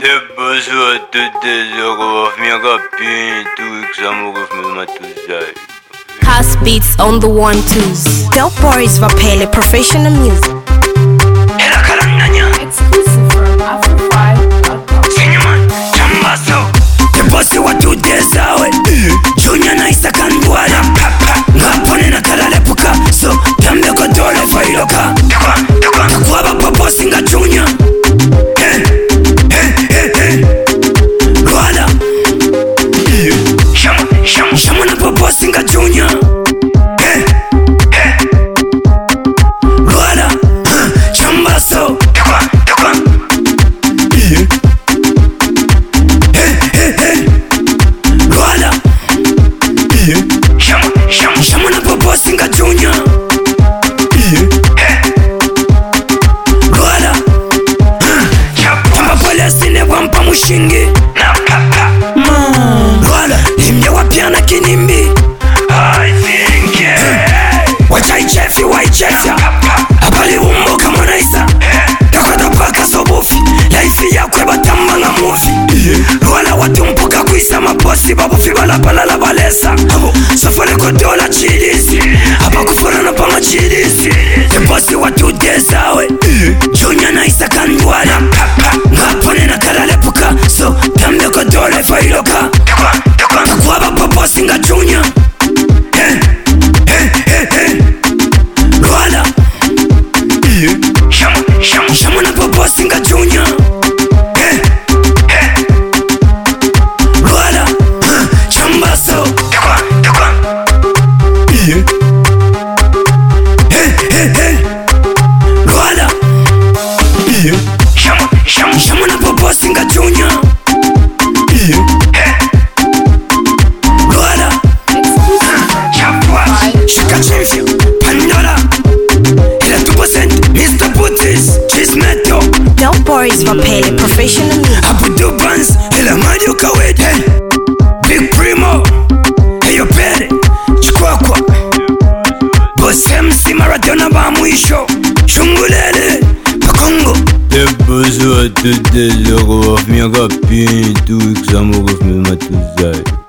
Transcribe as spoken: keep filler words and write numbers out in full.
Depois House beats on the one twos. Dope Boys Vapele professional music. Exclusive from Afro five dot com. The boss wa two days awe Junior na isa kanwala Ngapone na kalale puka So tambe ko dole failoka Takwaba popo singa junior Hey, hey, hey, hey Rwala Shama, shama Shama na popo singa junior Hey, hey Rwala Chamba so Takwa, takwa Yeah Shama na popo singa junior Rwala Tamba pole sine wampa mushingi Rwala Nimye wapiana kinimbi I think yeah Wachai chefi wai chefya Abali umbo kama naisa Dakwada paka sobofi Laifi ya kweba tamba nga movie Rwala watu mpoka kuisa mabosi Babu fibala balala balesa Sofale kodola chilisi Hapa kufura na pama chilisi Temposi watu desawe Junior na isa kanwala Ngapone na kalale puka So tambe kodola failoka Takwaba popo singa junior Hey, hey, hey, hey Rwala Shama, shama Shama na popo singa junior Hey, hey Rwala Chamba so Takwa, takwa Yeah Hey, hey, hey Rwala Yeah Shama, shama Shama na popo singa junior Yeah Hey Rwala Chapwa Shaka chemfya Pandora Ila two percent Mister Putis Cheese Meto Dope Boys Vapele professional music. Abu Dubans Ila Mario Kawede Big Primo Heyo Pere Chikwakwa Boss M C Maradona ba mwisho Shungulele Pakongo Depois eu até desejo, vou me agapir, tu que já morreu, me matou.